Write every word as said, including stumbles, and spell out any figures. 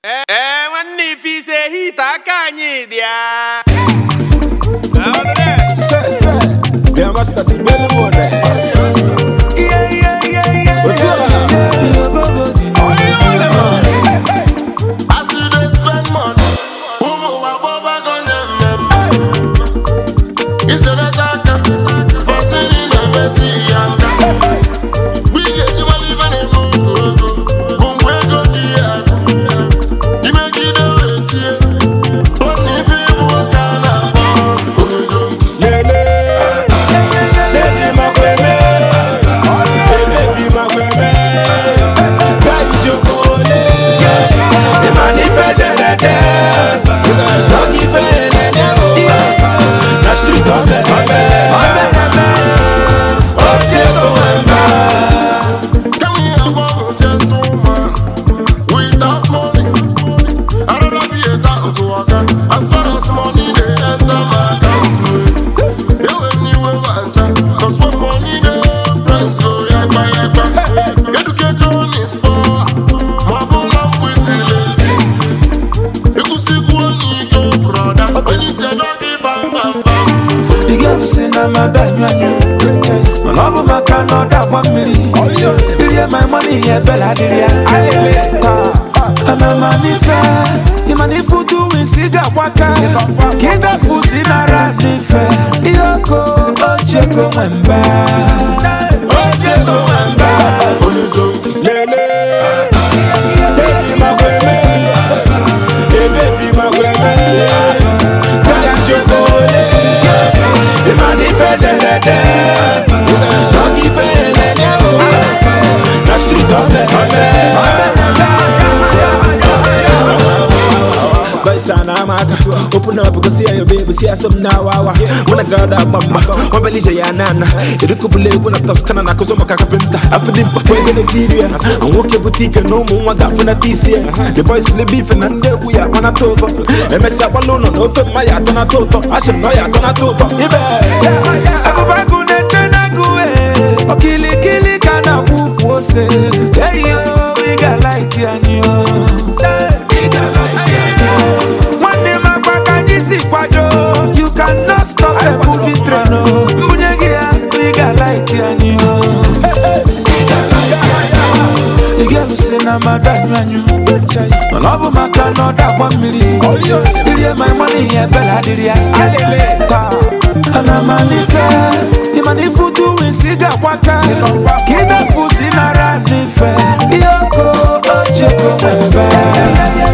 Eh, eh, wanni fi se hita kanyi dia. Say, say, they must start to build more there. Yeah, yeah, yeah, yeah. But you are. I see they spend money. Who move a boba gun them? You said that I can. For singing the best yanga. We get you a living in Mungu. Mungu go dia. You make it a wait here. But if you walk on a Lele, lele makweme, baby makweme, guy jokole, imani fedele de, doggy fedele de, na street on the mame, oje to wemba. Can we have one gentleman without money? I'd rather be a dog to walk out. As far as money they enter my account. You ain't new one, cause when money go, friends go yakba yakba. Education is for my bone with it. You could see one ego brother, when you tell dog if I'm bam bam. The girl say na my bad nyanyo. My love my cannot that one million. Did you my money yeah bella did ya? I'm a money fair. You money for doing cigar waka. Get that food in a rani fair. Yoko Ojeko Wemba. Ojeko Wemba. Lele, baby makweme, baby makweme, guy jokole, imani fedele de, doggy fedele de, na street on the mame. Sana maka, open up go see your baby, see some now. When I got that mama, one belly ya nana. It could be when I toss canna cause I'm a carpenter. I feel it before I get a kid. I'm walking boutique and no more got for the T C. The boys will be beefing and they we are on a total. M S up alone on over my yacht on a total. I should know yacht on a total. Ako ba kuna chana guwe. Okili kili kana buku ose. Hey yo, we got like yanyo. We got like yanyo. One day my baka nisi kwado. You cannot stop the movie train. Munyegia, we got like yanyo. We got like yanyo. The girl who say na madan yanyo. My love my cannot that one million. Did you my money yeah bella did ya? And I'm money fair. The money for doing cigar waka. Get that food in a run fair. Yoko Ojeko Wemba.